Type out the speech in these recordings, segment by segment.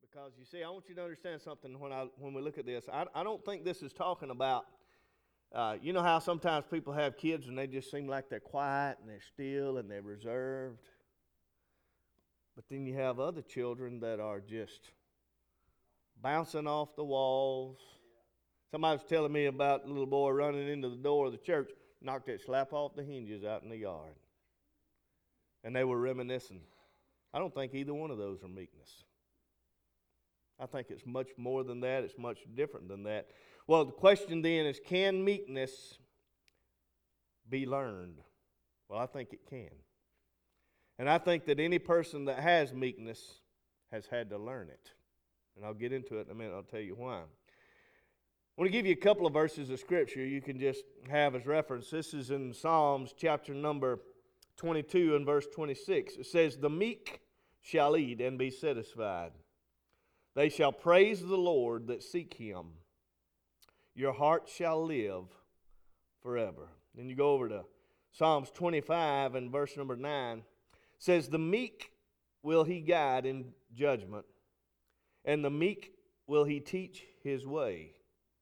Because you see, I want you to understand something when we look at this. I don't think this is talking about, you know how sometimes people have kids and they just seem like they're quiet and they're still and they're reserved. But then you have other children that are just bouncing off the walls. Somebody was telling me about a little boy running into the door of the church, knocked that slap off the hinges out in the yard. And they were reminiscing. I don't think either one of those are meekness. I think it's much more than that. It's much different than that. Well, the question then is, can meekness be learned? Well, I think it can. And I think that any person that has meekness has had to learn it. And I'll get into it in a minute. I'll tell you why. I want to give you a couple of verses of Scripture you can just have as reference. This is in Psalms chapter number 22 and verse 26. It says, "The meek shall eat and be satisfied. They shall praise the Lord that seek Him. Your heart shall live forever." Then you go over to Psalms 25 and verse number 9. It says, "The meek will He guide in judgment, and the meek will He teach His way."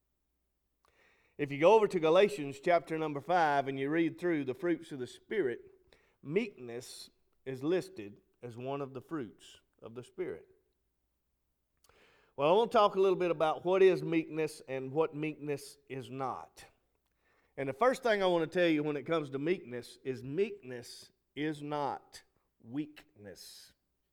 If you go over to Galatians chapter number 5 and you read through the fruits of the Spirit, meekness is listed as one of the fruits of the Spirit. Well, I want to talk a little bit about what is meekness and what meekness is not. And the first thing I want to tell you when it comes to meekness is not weakness.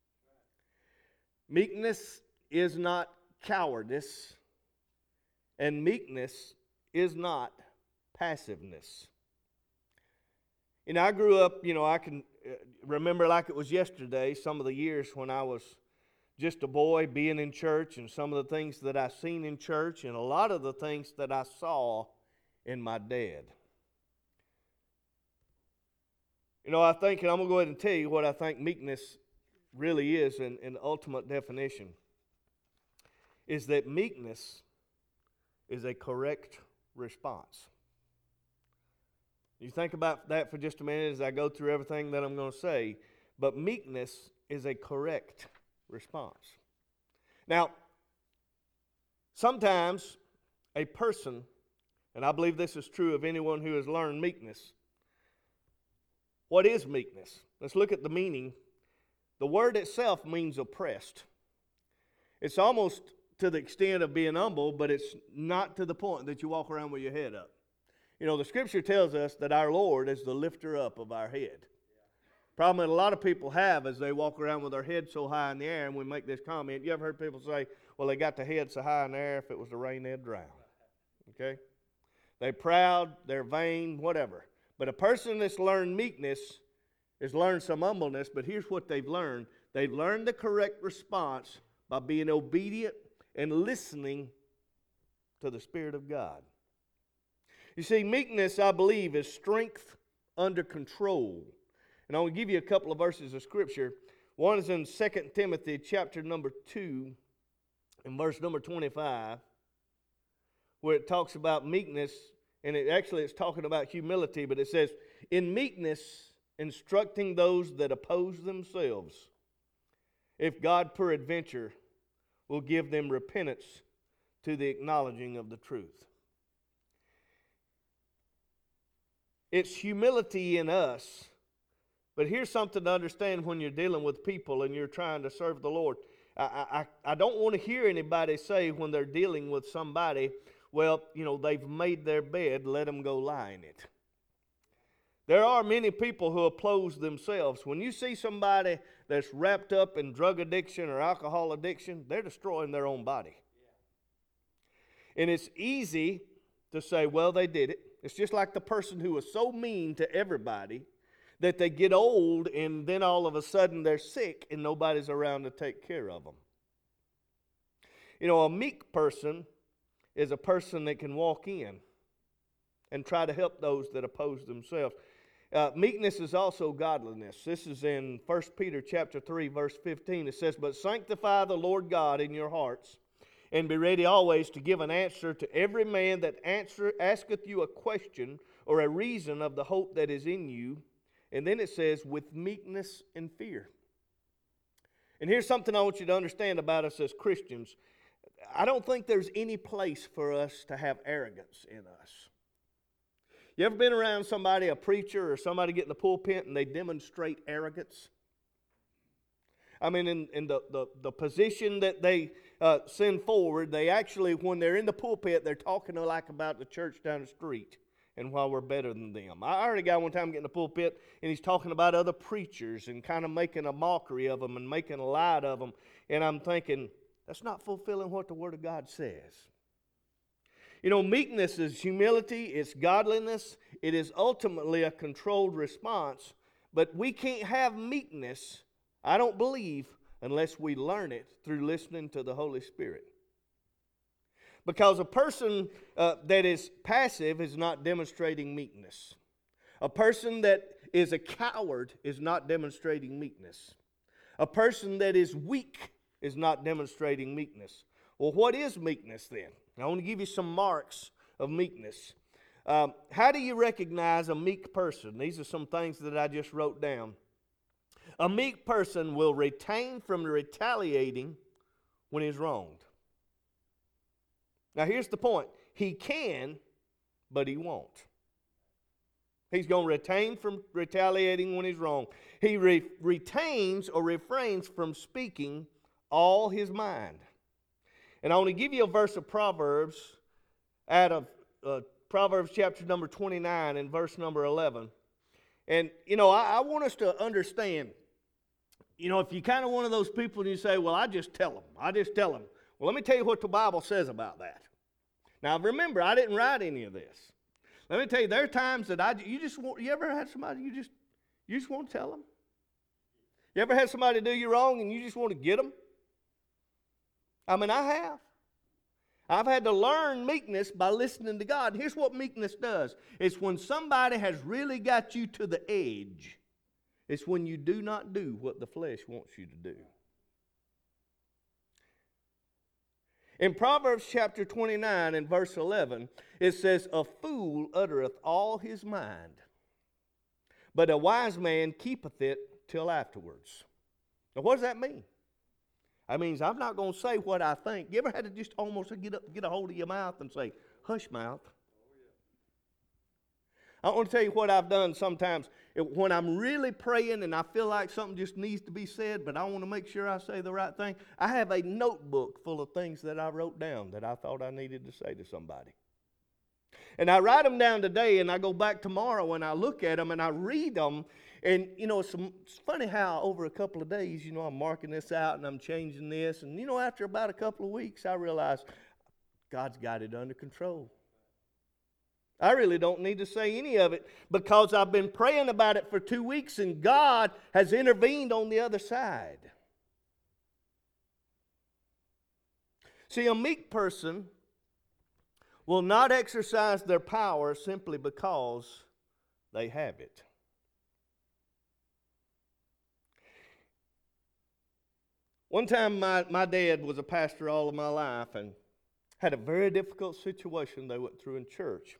Meekness is not cowardice, and meekness is not passiveness. I grew up, I can remember like it was yesterday, some of the years when I was just a boy being in church and some of the things that I seen in church and a lot of the things that I saw in my dad. I think, and I'm going to go ahead and tell you what I think meekness really is in the ultimate definition, is that meekness is a correct response. You think about that for just a minute as I go through everything that I'm going to say, but meekness is a correct response. Now, sometimes a person, and I believe this is true of anyone who has learned meekness. What is meekness? Let's look at the meaning. The word itself means oppressed. It's almost to the extent of being humble, but it's not to the point that you walk around with your head up. The Scripture tells us that our Lord is the lifter up of our head. Problem that a lot of people have is they walk around with their head so high in the air, and we make this comment. You ever heard people say, well, they got their head so high in the air, if it was to rain, they'd drown. Okay? They're proud, they're vain, whatever. But a person that's learned meekness has learned some humbleness, but here's what they've learned. They've learned the correct response by being obedient and listening to the Spirit of God. You see, meekness, I believe, is strength under control. And I will give you a couple of verses of Scripture. One is in 2 Timothy chapter number 2 and verse number 25, where it talks about meekness, and it's talking about humility, but it says, "In meekness instructing those that oppose themselves, if God peradventure will give them repentance to the acknowledging of the truth." It's humility in us. But here's something to understand when you're dealing with people and you're trying to serve the Lord. I don't want to hear anybody say when they're dealing with somebody, well, they've made their bed, let them go lie in it. There are many people who oppose themselves. When you see somebody that's wrapped up in drug addiction or alcohol addiction, they're destroying their own body. And it's easy to say, well, they did it. It's just like the person who was so mean to everybody that they get old and then all of a sudden they're sick and nobody's around to take care of them. A meek person is a person that can walk in and try to help those that oppose themselves. Meekness is also godliness. This is in 1 Peter chapter 3, verse 15. It says, "But sanctify the Lord God in your hearts, and be ready always to give an answer to every man that asketh you a question or a reason of the hope that is in you." And then it says, "with meekness and fear." And here's something I want you to understand about us as Christians. I don't think there's any place for us to have arrogance in us. You ever been around somebody, a preacher or somebody get in the pulpit and they demonstrate arrogance? I mean, in the position that they send forward, they actually, when they're in the pulpit, they're talking like about the church down the street and why we're better than them. I heard a guy one time get in the pulpit and he's talking about other preachers and kind of making a mockery of them and making a light of them. And I'm thinking, that's not fulfilling what the Word of God says. You know, meekness is humility, it's godliness, it is ultimately a controlled response, but we can't have meekness, I don't believe, unless we learn it through listening to the Holy Spirit. Because a person that is passive is not demonstrating meekness. A person that is a coward is not demonstrating meekness. A person that is weak is not demonstrating meekness. Well, what is meekness then? I want to give you some marks of meekness. How do you recognize a meek person? These are some things that I just wrote down. A meek person will refrain from retaliating when he's wronged. Now here's the point. He can, but he won't. He's going to retain from retaliating when he's wrong. He retains or refrains from speaking all his mind. And I want to give you a verse of Proverbs out of Proverbs chapter number 29 and verse number 11. And, you know, I want us to understand, you know, if you're kind of one of those people and you say, well, I just tell them. Well, let me tell you what the Bible says about that. Now, remember, I didn't write any of this. Let me tell you, there are times that you ever had somebody you just want to tell them? You ever had somebody do you wrong and you just want to get them? I mean, I have. I've had to learn meekness by listening to God. Here's what meekness does. It's when somebody has really got you to the edge. It's when you do not do what the flesh wants you to do. In Proverbs chapter 29 and verse 11, it says, a fool uttereth all his mind, but a wise man keepeth it till afterwards. Now, what does that mean? That means I'm not going to say what I think. You ever had to just almost get a hold of your mouth and say, hush mouth? I want to tell you what I've done sometimes. When I'm really praying and I feel like something just needs to be said, but I want to make sure I say the right thing, I have a notebook full of things that I wrote down that I thought I needed to say to somebody. And I write them down today, and I go back tomorrow and I look at them and I read them. And, you know, it's funny how over a couple of days, you know, I'm marking this out and I'm changing this. And, you know, after about a couple of weeks, I realize God's got it under control. I really don't need to say any of it because I've been praying about it for 2 weeks and God has intervened on the other side. See, a meek person will not exercise their power simply because they have it. One time my dad was a pastor all of my life and had a very difficult situation they went through in church.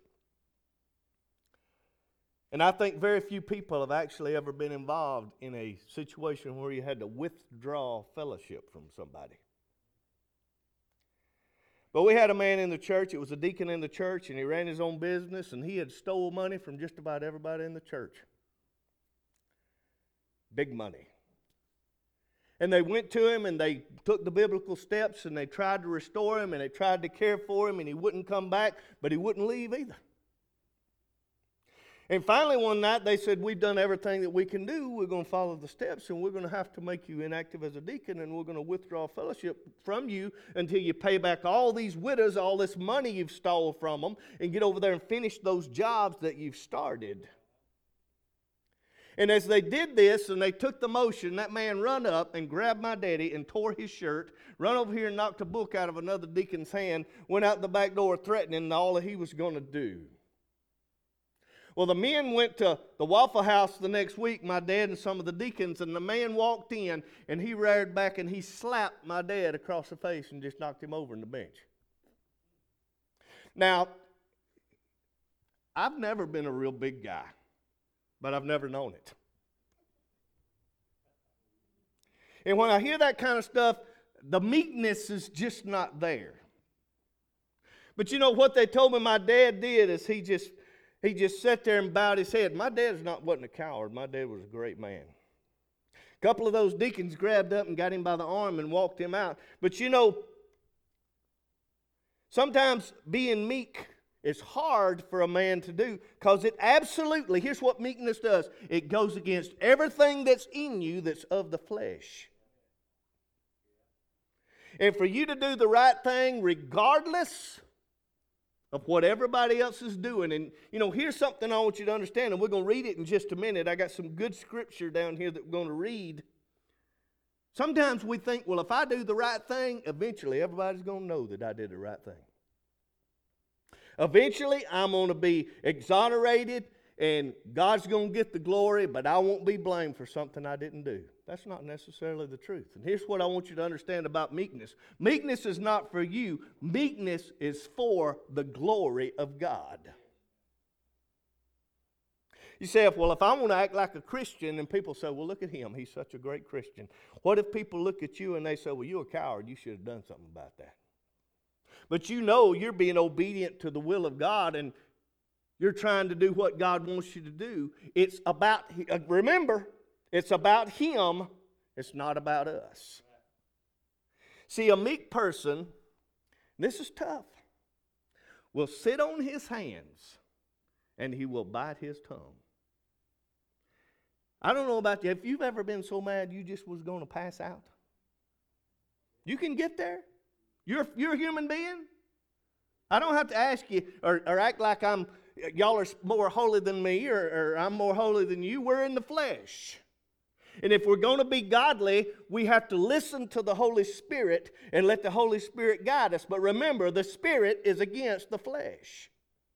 And I think very few people have actually ever been involved in a situation where you had to withdraw fellowship from somebody. But we had a man in the church, it was a deacon in the church, and he ran his own business, and he had stole money from just about everybody in the church. Big money. And they went to him and they took the biblical steps and they tried to restore him and they tried to care for him and he wouldn't come back, but he wouldn't leave either. And finally one night they said, we've done everything that we can do. We're going to follow the steps and we're going to have to make you inactive as a deacon and we're going to withdraw fellowship from you until you pay back all these widows, all this money you've stole from them, and get over there and finish those jobs that you've started. And as they did this and they took the motion, that man run up and grabbed my daddy and tore his shirt, run over here and knocked a book out of another deacon's hand, went out the back door threatening all that he was going to do. Well, the men went to the Waffle House the next week, my dad and some of the deacons, and the man walked in and he reared back and he slapped my dad across the face and just knocked him over in the bench. Now, I've never been a real big guy, but I've never known it. And when I hear that kind of stuff, the meekness is just not there. But you know what they told me my dad did is he just sat there and bowed his head. My dad wasn't a coward. My dad was a great man. A couple of those deacons grabbed up and got him by the arm and walked him out. But you know, sometimes being meek is hard for a man to do because it absolutely, here's what meekness does. It goes against everything that's in you that's of the flesh. And for you to do the right thing regardless of what everybody else is doing. And, you know, here's something I want you to understand, and we're going to read it in just a minute. I got some good scripture down here that we're going to read. Sometimes we think, well, if I do the right thing, eventually everybody's going to know that I did the right thing. Eventually, I'm going to be exonerated, and God's going to get the glory, but I won't be blamed for something I didn't do. That's not necessarily the truth. And here's what I want you to understand about meekness. Meekness is not for you. Meekness is for the glory of God. You say, well, if I want to act like a Christian, and people say, well, look at him. He's such a great Christian. What if people look at you and they say, well, you're a coward. You should have done something about that. But you know you're being obedient to the will of God, and you're trying to do what God wants you to do. It's about, remember, it's about Him. It's not about us. See, a meek person, this is tough, will sit on his hands and he will bite his tongue. I don't know about you. If you've ever been so mad you just was going to pass out, you can get there. You're a human being. I don't have to ask you or act like y'all are more holy than me or I'm more holy than you. We're in the flesh. And if we're going to be godly, we have to listen to the Holy Spirit and let the Holy Spirit guide us. But remember, the Spirit is against the flesh.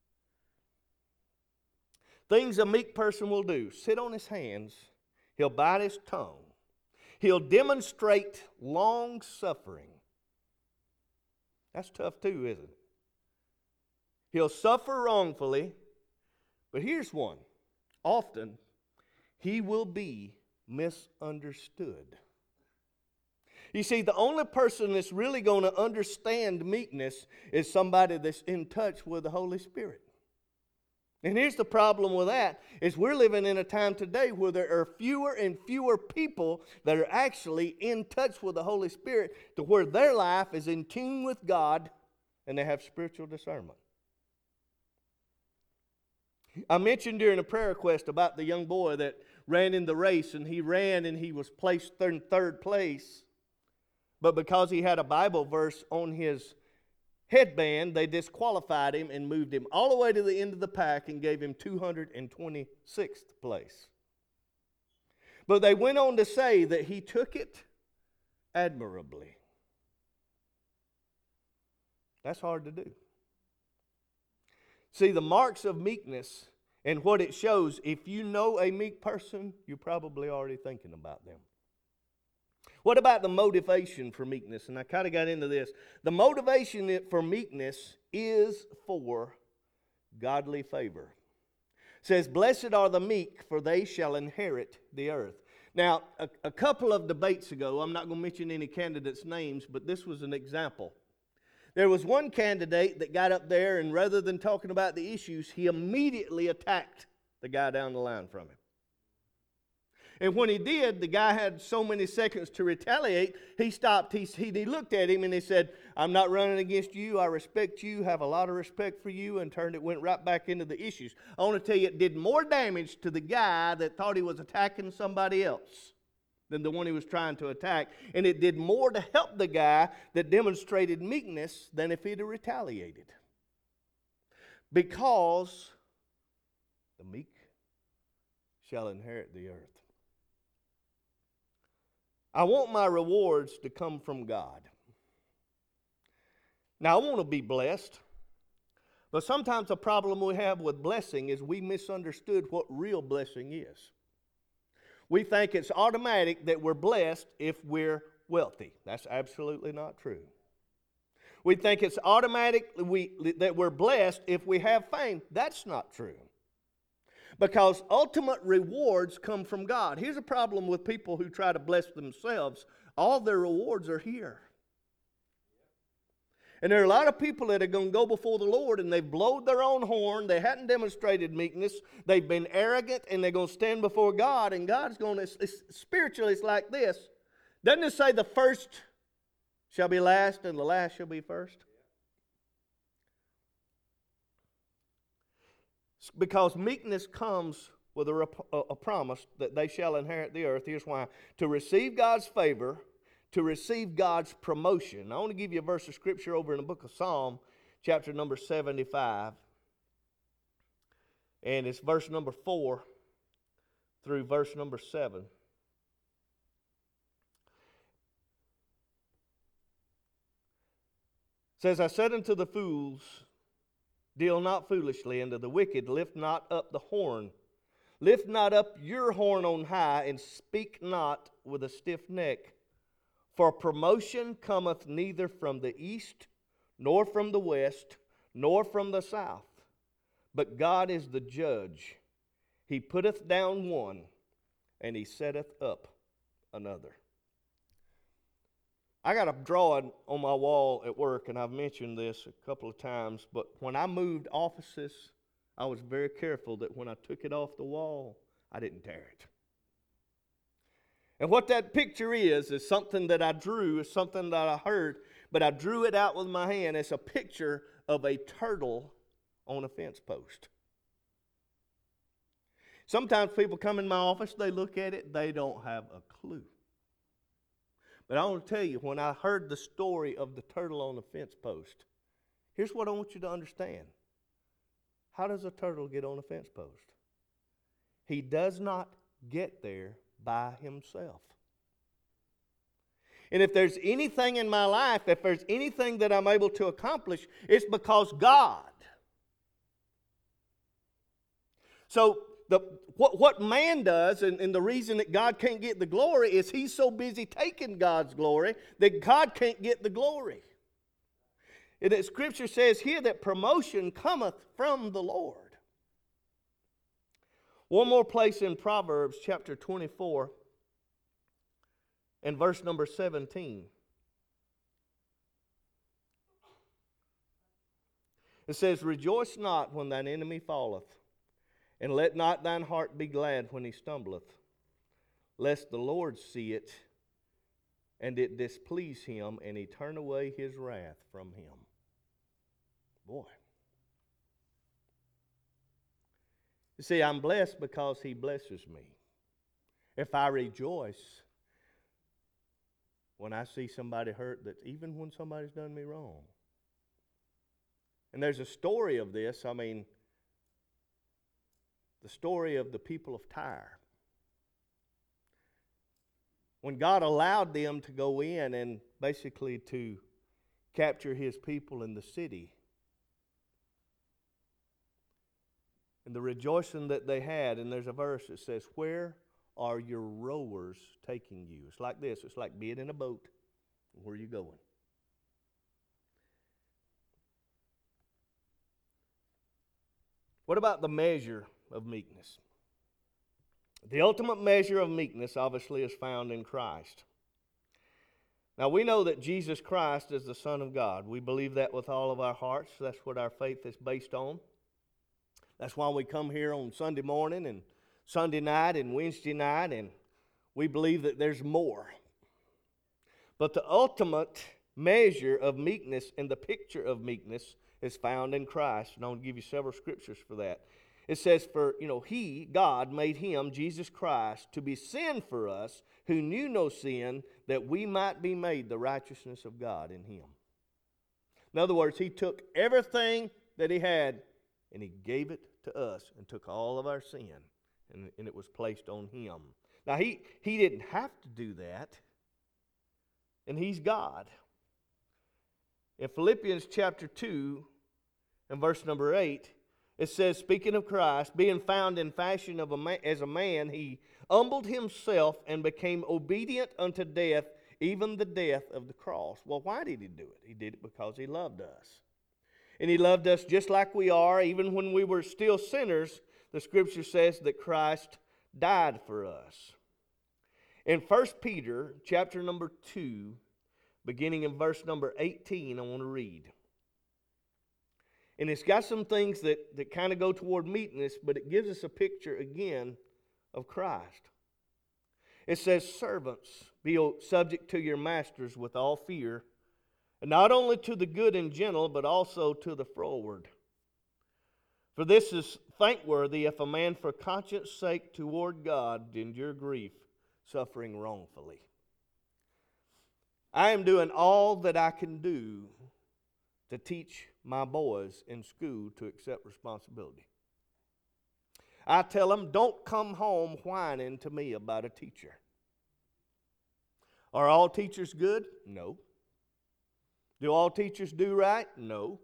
Things a meek person will do: sit on his hands, he'll bite his tongue, he'll demonstrate long suffering. That's tough too, isn't it? He'll suffer wrongfully, but here's one. Often, he will be misunderstood. You see, the only person that's really going to understand meekness is somebody that's in touch with the Holy Spirit. And here's the problem with that, is we're living in a time today where there are fewer and fewer people that are actually in touch with the Holy Spirit to where their life is in tune with God and they have spiritual discernment. I mentioned during a prayer request about the young boy that ran in the race, and he ran and he was placed in third place. But because he had a Bible verse on his headband, they disqualified him and moved him all the way to the end of the pack and gave him 226th place. But they went on to say that he took it admirably. That's hard to do. See, the marks of meekness and what it shows, if you know a meek person, you're probably already thinking about them. What about the motivation for meekness? And I kind of got into this. The motivation for meekness is for godly favor. It says, blessed are the meek, for they shall inherit the earth. Now, a couple of debates ago, I'm not going to mention any candidates' names, but this was an example. There was one candidate that got up there, and rather than talking about the issues, he immediately attacked the guy down the line from him. And when he did, the guy had so many seconds to retaliate, he stopped. He looked at him and he said, I'm not running against you. I respect you, have a lot of respect for you, and went right back into the issues. I want to tell you, it did more damage to the guy that thought he was attacking somebody else than the one he was trying to attack. And it did more to help the guy that demonstrated meekness than if he'd have retaliated. Because the meek shall inherit the earth. I want my rewards to come from God. Now, I want to be blessed. But sometimes the problem we have with blessing is we misunderstood what real blessing is. We think it's automatic that we're blessed if we're wealthy. That's absolutely not true. We think it's automatic that we're blessed if we have fame. That's not true. Because ultimate rewards come from God. Here's a problem with people who try to bless themselves. All their rewards are here. And there are a lot of people that are going to go before the Lord and they've blowed their own horn. They hadn't demonstrated meekness. They've been arrogant and they're going to stand before God. And God's going to, spiritually it's like this. Doesn't it say the first shall be last and the last shall be first? Because meekness comes with a promise that they shall inherit the earth. Here's why. To receive God's favor, to receive God's promotion. I want to give you a verse of Scripture over in the book of Psalm, chapter number 75. And it's verse number 4 through verse number 7. It says, I said unto the fools, deal not foolishly, and to the wicked lift not up the horn. Lift not up your horn on high, and speak not with a stiff neck. For promotion cometh neither from the east, nor from the west, nor from the south. But God is the judge. He putteth down one, and he setteth up another. I got a drawing on my wall at work, and I've mentioned this a couple of times, but when I moved offices, I was very careful that when I took it off the wall, I didn't tear it. And what that picture is something that I drew, is something that I heard, but I drew it out with my hand. It's a picture of a turtle on a fence post. Sometimes people come in my office, they look at it, they don't have a clue. But I want to tell you, when I heard the story of the turtle on the fence post, here's what I want you to understand. How does a turtle get on a fence post? He does not get there by himself. And if there's anything in my life, if there's anything that I'm able to accomplish, it's because God. So what man does, and the reason that God can't get the glory, is he's so busy taking God's glory that God can't get the glory. And the Scripture says here that promotion cometh from the Lord. One more place in Proverbs chapter 24 and verse number 17. It says, rejoice not when thine enemy falleth, and let not thine heart be glad when he stumbleth, lest the Lord see it, and it displease him, and he turn away his wrath from him. Boy. You see, I'm blessed because he blesses me. If I rejoice when I see somebody hurt, that even when somebody's done me wrong. And there's a story of this. I mean, the story of the people of Tyre. When God allowed them to go in and basically to capture his people in the city, and the rejoicing that they had, and there's a verse that says, where are your rowers taking you? It's like this. It's like being in a boat. Where are you going? What about the measure of meekness? The ultimate measure of meekness obviously is found in Christ. Now we know that Jesus Christ is the Son of God. We believe that with all of our hearts. That's what our faith is based on. That's why we come here on Sunday morning and Sunday night and Wednesday night, and we believe that there's more. But the ultimate measure of meekness and the picture of meekness is found in Christ. And I'll give you several scriptures for that. It says, he, God, made him, Jesus Christ, to be sin for us, who knew no sin, that we might be made the righteousness of God in him. In other words, he took everything that he had and he gave it to us and took all of our sin, and it was placed on him. Now, he didn't have to do that, and he's God. In Philippians chapter 2 and verse number 8, it says, speaking of Christ, being found in fashion as a man, he humbled himself and became obedient unto death, even the death of the cross. Well, why did he do it? He did it because he loved us. And he loved us just like we are, even when we were still sinners. the Scripture says that Christ died for us. In 1 Peter chapter number 2, beginning in verse number 18, I want to read. And it's got some things that kind of go toward meekness, but it gives us a picture again of Christ. It says, "Servants, be subject to your masters with all fear, and not only to the good and gentle, but also to the froward. For this is thankworthy if a man for conscience sake toward God endure grief, suffering wrongfully." I am doing all that I can do to teach my boys in school to accept responsibility. I tell them, don't come home whining to me about a teacher. Are all teachers good? No. Do all teachers do right? No.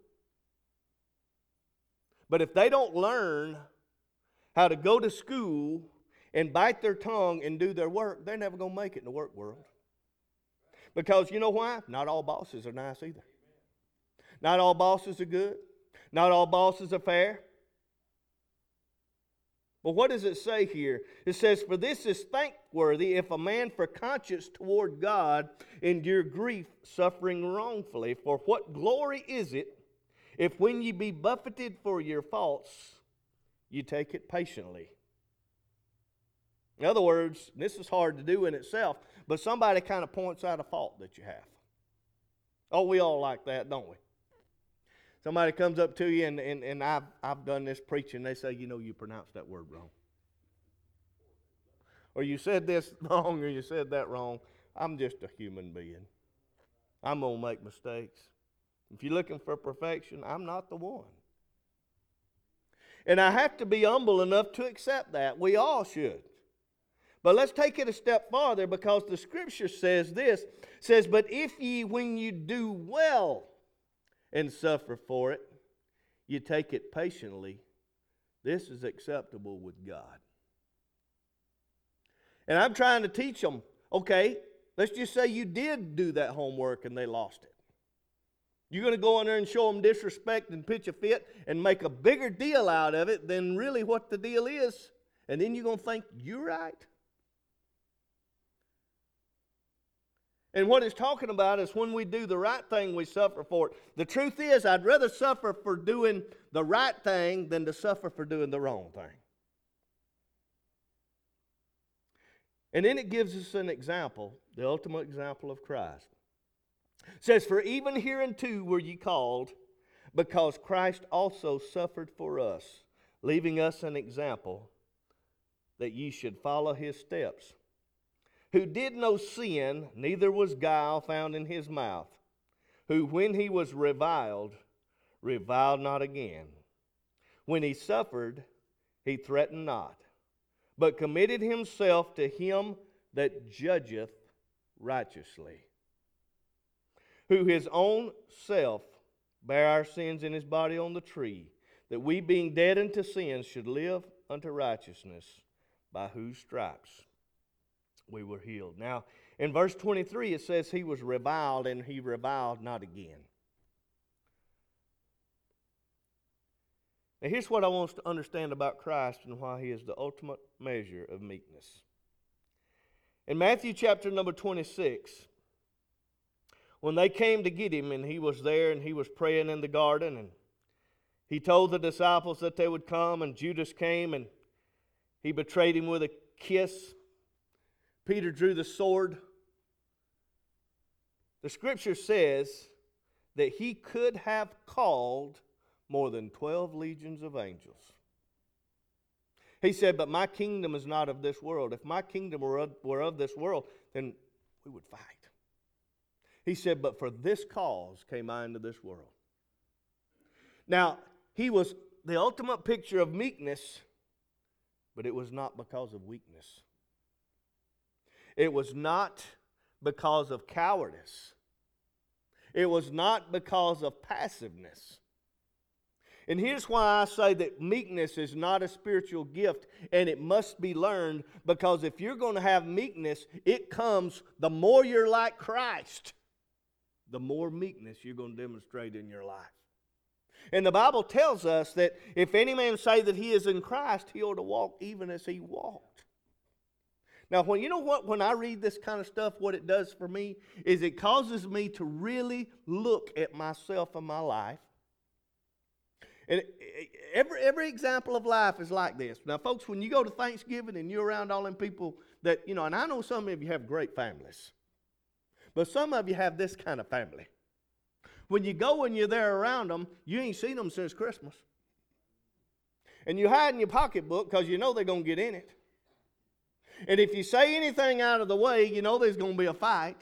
But if they don't learn how to go to school and bite their tongue and do their work, they're never going to make it in the work world. Because you know why? Not all bosses are nice either. Not all bosses are good. Not all bosses are fair. But what does it say here? It says, "For this is thankworthy if a man for conscience toward God endure grief, suffering wrongfully. For what glory is it if when ye be buffeted for your faults, you take it patiently?" In other words, this is hard to do in itself, but somebody kind of points out a fault that you have. Oh, we all like that, don't we? Somebody comes up to you, and I've done this preaching. They say, you pronounced that word wrong. Or you said this wrong, or you said that wrong. I'm just a human being. I'm going to make mistakes. If you're looking for perfection, I'm not the one. And I have to be humble enough to accept that. We all should. But let's take it a step farther, because the Scripture says this. Says, "But if ye, when you do well and suffer for it, you take it patiently, this is acceptable with God." And I'm trying to teach them, okay, let's just say you did do that homework and they lost it. You're going to go in there and show them disrespect and pitch a fit and make a bigger deal out of it than really what the deal is. And then you're going to think you're right. And what it's talking about is when we do the right thing, we suffer for it. The truth is, I'd rather suffer for doing the right thing than to suffer for doing the wrong thing. And then it gives us an example, the ultimate example of Christ. It says, "For even hereunto were ye called, because Christ also suffered for us, leaving us an example, that ye should follow his steps. Who did no sin, neither was guile found in his mouth. Who, when he was reviled, reviled not again. When he suffered, he threatened not, but committed himself to him that judgeth righteously. Who his own self bare our sins in his body on the tree, that we, being dead unto sins, should live unto righteousness, by whose stripes we were healed." Now, in verse 23, it says he was reviled, and he reviled not again. Now, here's what I want us to understand about Christ and why he is the ultimate measure of meekness. In Matthew chapter number 26, when they came to get him, and he was there, and he was praying in the garden, and he told the disciples that they would come, and Judas came, and he betrayed him with a kiss. Peter drew the sword. The Scripture says that he could have called more than 12 legions of angels. He said, "But my kingdom is not of this world. If my kingdom were of this world, then we would fight." He said, "But for this cause came I into this world." Now, he was the ultimate picture of meekness, but it was not because of weakness. It was not because of cowardice. It was not because of passiveness. And here's why I say that meekness is not a spiritual gift, and it must be learned, because if you're going to have meekness, it comes, the more you're like Christ, the more meekness you're going to demonstrate in your life. And the Bible tells us that if any man say that he is in Christ, he ought to walk even as he walked. Now, when I read this kind of stuff, what it does for me is it causes me to really look at myself and my life. And every example of life is like this. Now, folks, when you go to Thanksgiving and you're around all them people that, and I know some of you have great families, but some of you have this kind of family. When you go and you're there around them, you ain't seen them since Christmas. And you hide in your pocketbook because you know they're going to get in it. And if you say anything out of the way, you know there's going to be a fight.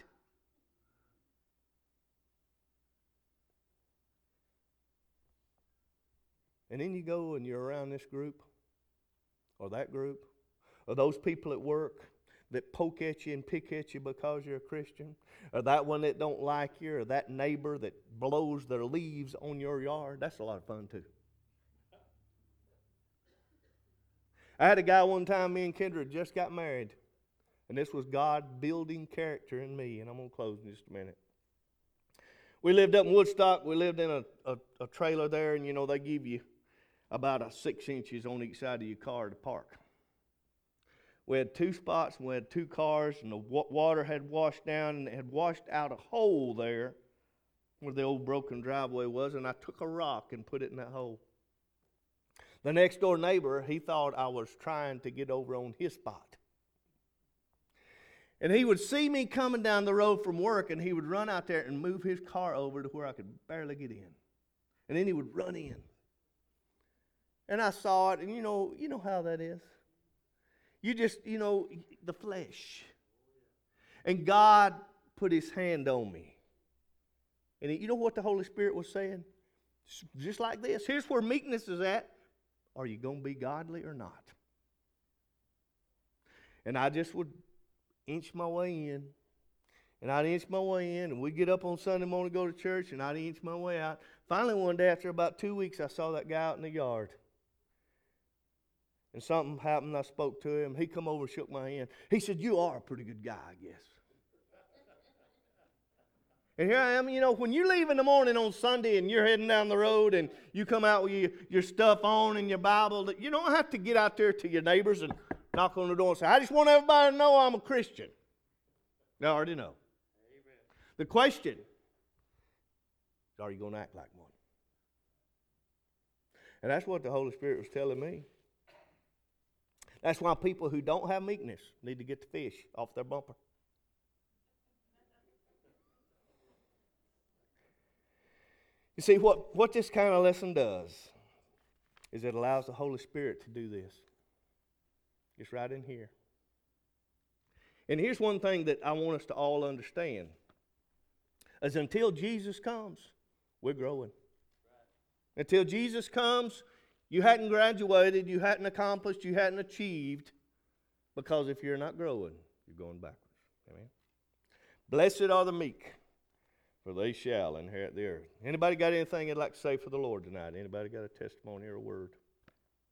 And then you go and you're around this group, or that group, or those people at work that poke at you and pick at you because you're a Christian, or that one that don't like you, or that neighbor that blows their leaves on your yard. That's a lot of fun too. I had a guy one time, me and Kendra just got married, and this was God building character in me, and I'm going to close in just a minute. We lived up in Woodstock. We lived in a trailer there, and they give you about 6 inches on each side of your car to park. We had 2 spots, and we had 2 cars, and the water had washed down, and it had washed out a hole there where the old broken driveway was, and I took a rock and put it in that hole. The next door neighbor, he thought I was trying to get over on his spot. And he would see me coming down the road from work, and he would run out there and move his car over to where I could barely get in. And then he would run in. And I saw it, and you know how that is. You just, the flesh. And God put his hand on me. And you know what the Holy Spirit was saying? Just like this. Here's where meekness is at. Are you going to be godly or not? And I just would inch my way in. And I'd inch my way in. And we'd get up on Sunday morning to go to church. And I'd inch my way out. Finally, one day, after about 2 weeks, I saw that guy out in the yard. And something happened. I spoke to him. He come over and shook my hand. He said, "You are a pretty good guy, I guess." And here I am, when you leave in the morning on Sunday and you're heading down the road and you come out with your stuff on and your Bible, you don't have to get out there to your neighbors and knock on the door and say, "I just want everybody to know I'm a Christian." They already know. Amen. The question is, are you going to act like one? And that's what the Holy Spirit was telling me. That's why people who don't have meekness need to get the fish off their bumper. You see, what this kind of lesson does is it allows the Holy Spirit to do this. It's right in here. And here's one thing that I want us to all understand. Is until Jesus comes, we're growing. Until Jesus comes, you hadn't graduated, you hadn't accomplished, you hadn't achieved. Because if you're not growing, you're going backwards. Amen. Blessed are the meek, for they shall inherit the earth. Anybody got anything they'd like to say for the Lord tonight? Anybody got a testimony or a word?